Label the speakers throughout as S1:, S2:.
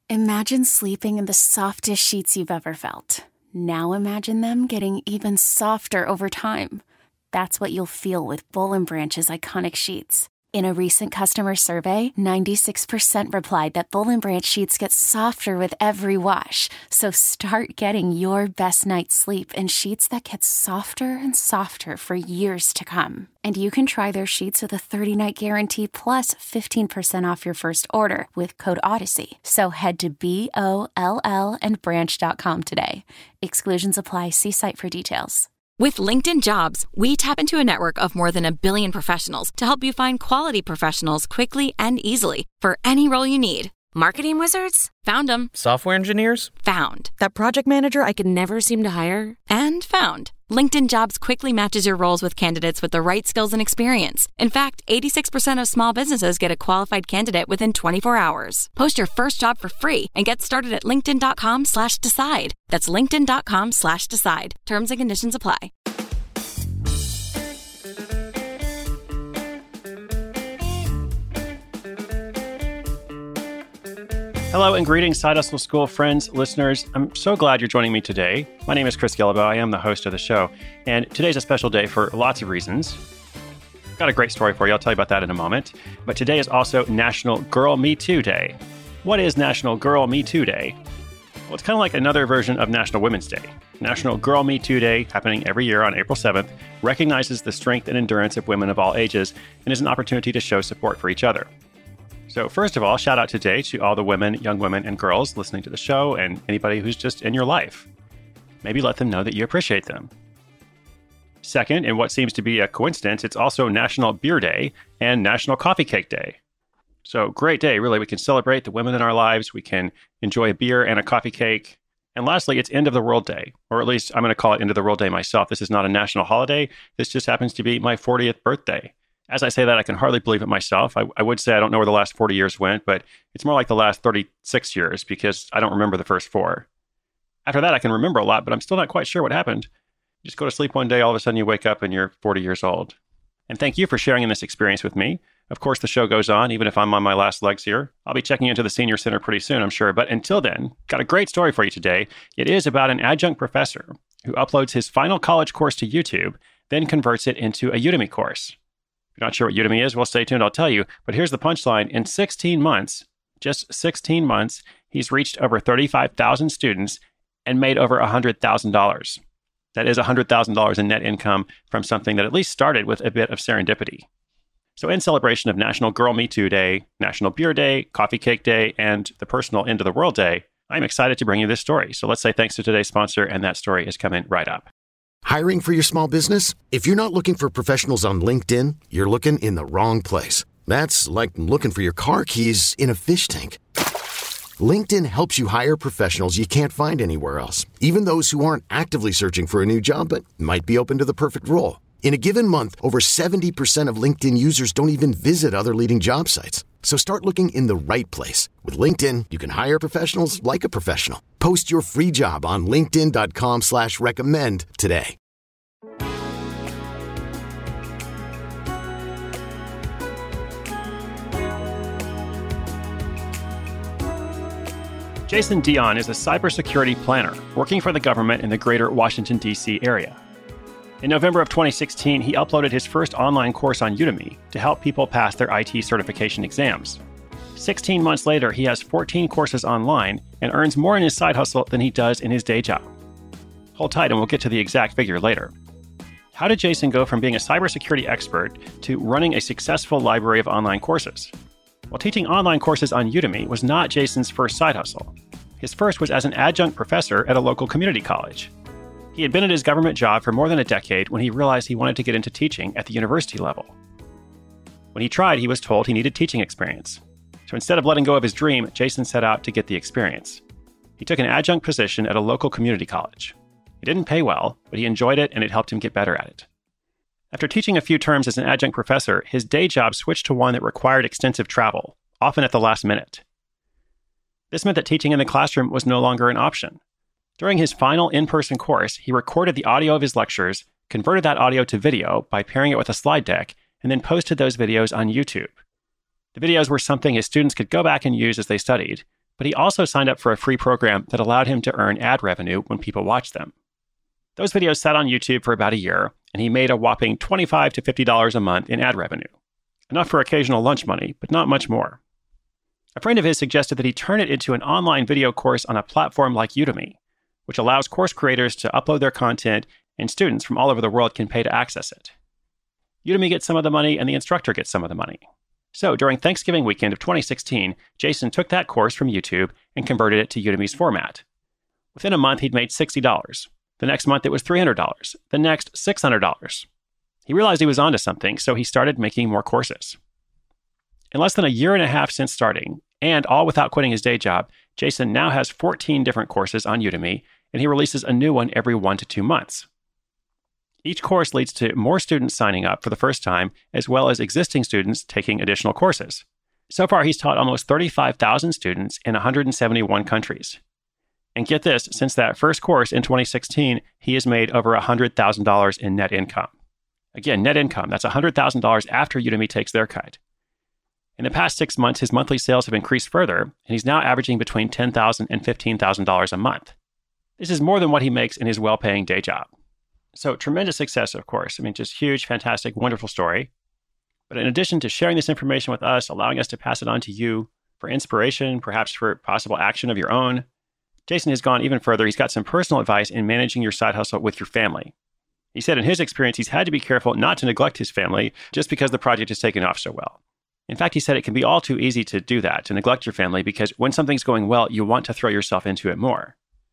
S1: Imagine sleeping in the softest sheets you've ever felt. Now imagine them getting even softer over time. That's what you'll feel with Boll & Branch's iconic sheets. In a recent customer survey, 96% replied that Boll & Branch sheets get softer with every wash. So start getting your best night's sleep in sheets that get softer and softer for years to come. And you can try their sheets with a 30-night guarantee plus 15% off your first order with code Odyssey. So head to BOLLandbranch.com today. Exclusions apply. See site for details.
S2: With LinkedIn Jobs, we tap into a network of more than 1 billion professionals to help you find quality professionals quickly and easily for any role you need. Marketing wizards? Found them.
S3: Software engineers?
S2: Found. That project manager I could never seem to hire? And found. LinkedIn Jobs quickly matches your roles with candidates with the right skills and experience. In fact, 86% of small businesses get a qualified candidate within 24 hours. Post your first job for free and get started at linkedin.com/decide. That's linkedin.com/decide. Terms and conditions apply.
S4: Hello and greetings, Side Hustle School friends, listeners. I'm so glad you're joining me today. My name is Chris Guillebeau. I am the host of the show. And today's a special day for lots of reasons. Got a great story for you. I'll tell you about that in a moment. But today is also National Girl Me Too Day. What is National Girl Me Too Day? Well, it's kind of like another version of National Women's Day. National Girl Me Too Day, happening every year on April 7th, recognizes the strength and endurance of women of all ages and is an opportunity to show support for each other. So first of all, shout out today to all the women, young women, and girls listening to the show and anybody who's just in your life. Maybe let them know that you appreciate them. Second, in what seems to be a coincidence, it's also National Beer Day and National Coffee Cake Day. So great day, really. We can celebrate the women in our lives. We can enjoy a beer and a coffee cake. And lastly, it's End of the World Day, or at least I'm going to call it End of the World Day myself. This is not a national holiday. This just happens to be my 40th birthday. As I say that, I can hardly believe it myself. I would say I don't know where the last 40 years went, but it's more like the last 36 years because I don't remember the first 4. After that, I can remember a lot, but I'm still not quite sure what happened. You just go to sleep one day, all of a sudden you wake up and you're 40 years old. And thank you for sharing in this experience with me. Of course, the show goes on, even if I'm on my last legs here. I'll be checking into the senior center pretty soon, I'm sure. But until then, got a great story for you today. It is about an adjunct professor who uploads his final college course to YouTube, then converts it into a Udemy course. If you're not sure what Udemy is, well, stay tuned, I'll tell you. But here's the punchline. In 16 months, just 16 months, he's reached over 35,000 students and made over $100,000. That is $100,000 in net income from something that at least started with a bit of serendipity. So in celebration of National Girl Me Too Day, National Beer Day, Coffee Cake Day, and the personal End of the World Day, I'm excited to bring you this story. So let's say thanks to today's sponsor, and that story is coming right up.
S5: Hiring for your small business? If you're not looking for professionals on LinkedIn, you're looking in the wrong place. That's like looking for your car keys in a fish tank. LinkedIn helps you hire professionals you can't find anywhere else, even those who aren't actively searching for a new job but might be open to the perfect role. In a given month, over 70% of LinkedIn users don't even visit other leading job sites. So start looking in the right place. With LinkedIn, you can hire professionals like a professional. Post your free job on linkedin.com/recommend today.
S4: Jason Dion is a cybersecurity planner working for the government in the greater Washington, D.C. area. In November of 2016, he uploaded his first online course on Udemy to help people pass their IT certification exams. 16 months later, he has 14 courses online and earns more in his side hustle than he does in his day job. Hold tight and we'll get to the exact figure later. How did Jason go from being a cybersecurity expert to running a successful library of online courses? Well, teaching online courses on Udemy was not Jason's first side hustle. His first was as an adjunct professor at a local community college. He had been at his government job for more than a decade when he realized he wanted to get into teaching at the university level. When he tried, he was told he needed teaching experience. So instead of letting go of his dream, Jason set out to get the experience. He took an adjunct position at a local community college. It didn't pay well, but he enjoyed it and it helped him get better at it. After teaching a few terms as an adjunct professor, his day job switched to one that required extensive travel, often at the last minute. This meant that teaching in the classroom was no longer an option. During his final in-person course, he recorded the audio of his lectures, converted that audio to video by pairing it with a slide deck, and then posted those videos on YouTube. The videos were something his students could go back and use as they studied, but he also signed up for a free program that allowed him to earn ad revenue when people watched them. Those videos sat on YouTube for about a year, and he made a whopping $25 to $50 a month in ad revenue. Enough for occasional lunch money, but not much more. A friend of his suggested that he turn it into an online video course on a platform like Udemy, which allows course creators to upload their content and students from all over the world can pay to access it. Udemy gets some of the money and the instructor gets some of the money. So during Thanksgiving weekend of 2016, Jason took that course from YouTube and converted it to Udemy's format. Within a month, he'd made $60. The next month, it was $300. The next, $600. He realized he was onto something, so he started making more courses. In less than a year and a half since starting, and all without quitting his day job, Jason now has 14 different courses on Udemy, and he releases a new one every 1 to 2 months. Each course leads to more students signing up for the first time, as well as existing students taking additional courses. So far, he's taught almost 35,000 students in 171 countries. And get this, since that first course in 2016, he has made over $100,000 in net income. Again, net income, that's $100,000 after Udemy takes their cut. In the past 6 months, his monthly sales have increased further, and he's now averaging between $10,000 and $15,000 a month. This is more than what he makes in his well-paying day job. So tremendous success, of course. I mean, just huge, fantastic, wonderful story. But in addition to sharing this information with us, allowing us to pass it on to you for inspiration, perhaps for possible action of your own, Jason has gone even further. He's got some personal advice in managing your side hustle with your family. He said in his experience, he's had to be careful not to neglect his family just because the project has taken off so well. In fact, he said it can be all too easy to do that, to neglect your family, because when something's going well, you want to throw yourself into it more.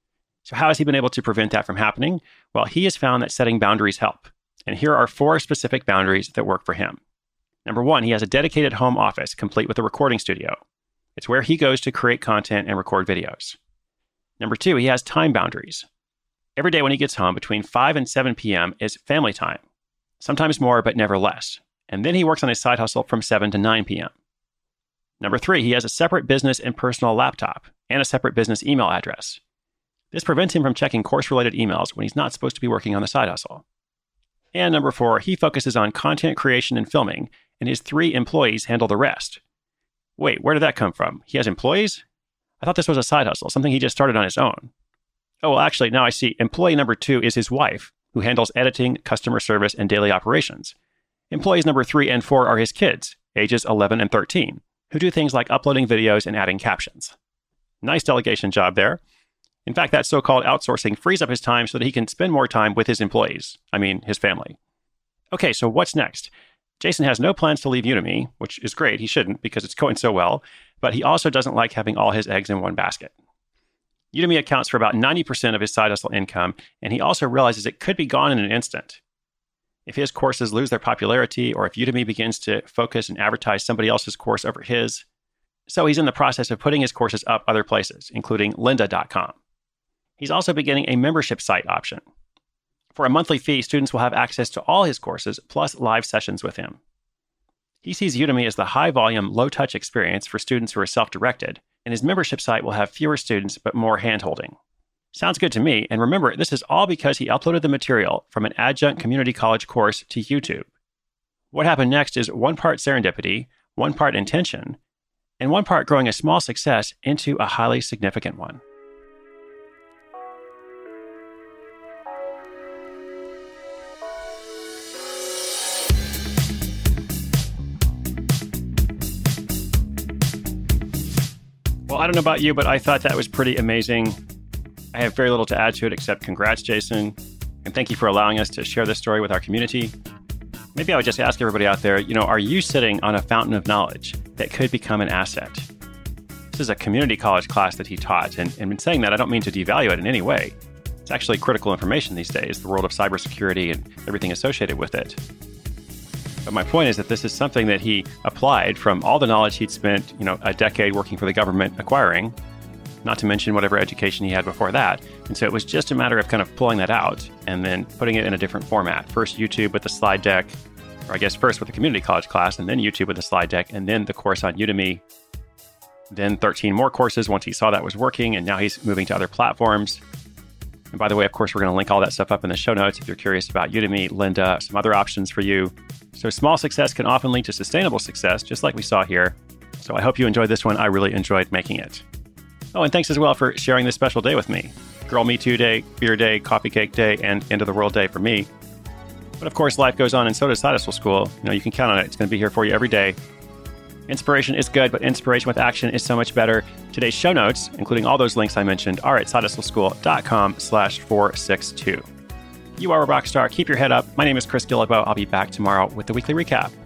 S4: So how has he been able to prevent that from happening? Well, he has found that setting boundaries help. And here are 4 specific boundaries that work for him. Number 1, he has a dedicated home office complete with a recording studio. It's where he goes to create content and record videos. Number 2, he has time boundaries. Every day when he gets home, between 5 and 7 p.m. is family time. Sometimes more, but never less. And then he works on his side hustle from 7 to 9 p.m. Number 3, he has a separate business and personal laptop and a separate business email address. This prevents him from checking course-related emails when he's not supposed to be working on the side hustle. And number 4, he focuses on content creation and filming, and his 3 employees handle the rest. Wait, where did that come from? He has employees? I thought this was a side hustle, something he just started on his own. Oh, well, actually, now I see. Employee number 2 is his wife, who handles editing, customer service, and daily operations. Employees number 3 and 4 are his kids, ages 11 and 13, who do things like uploading videos and adding captions. Nice delegation job there. In fact, that so-called outsourcing frees up his time so that he can spend more time with his employees. I mean, his family. Okay, so what's next? Jason has no plans to leave Udemy, which is great. He shouldn't because it's going so well, but he also doesn't like having all his eggs in one basket. Udemy accounts for about 90% of his side hustle income, and he also realizes it could be gone in an instant. If his courses lose their popularity, or if Udemy begins to focus and advertise somebody else's course over his. So he's in the process of putting his courses up other places, including lynda.com. He's also beginning a membership site option. For a monthly fee, students will have access to all his courses, plus live sessions with him. He sees Udemy as the high-volume, low-touch experience for students who are self-directed, and his membership site will have fewer students but more hand-holding. Sounds good to me, and remember, this is all because he uploaded the material from an adjunct community college course to YouTube. What happened next is 1 part serendipity, 1 part intention, and 1 part growing a small success into a highly significant one. Well, I don't know about you, but I thought that was pretty amazing. I have very little to add to it except congrats, Jason. And thank you for allowing us to share this story with our community. Maybe I would just ask everybody out there, are you sitting on a fountain of knowledge that could become an asset? This is a community college class that he taught. And in saying that, I don't mean to devalue it in any way. It's actually critical information these days, the world of cybersecurity and everything associated with it. But my point is that this is something that he applied from all the knowledge he'd spent, a decade working for the government acquiring, not to mention whatever education he had before that. And so it was just a matter of kind of pulling that out and then putting it in a different format. First YouTube with the slide deck, or I guess first with the community college class, and then YouTube with the slide deck, and then the course on Udemy. Then 13 more courses once he saw that was working, and now he's moving to other platforms. And by the way, of course, we're going to link all that stuff up in the show notes if you're curious about Udemy, Lynda, some other options for you. So small success can often lead to sustainable success, just like we saw here. So I hope you enjoyed this one. I really enjoyed making it. Oh, and thanks as well for sharing this special day with me. Girl Me Too Day, Beer Day, Coffee Cake Day, and End of the World Day for me. But of course, life goes on, and so does Side Hustle School. You can count on it. It's going to be here for you every day. Inspiration is good, but inspiration with action is so much better. Today's show notes, including all those links I mentioned, are at sidehustleschool.com/462. You are a rock star. Keep your head up. My name is Chris Guillebeau. I'll be back tomorrow with the weekly recap.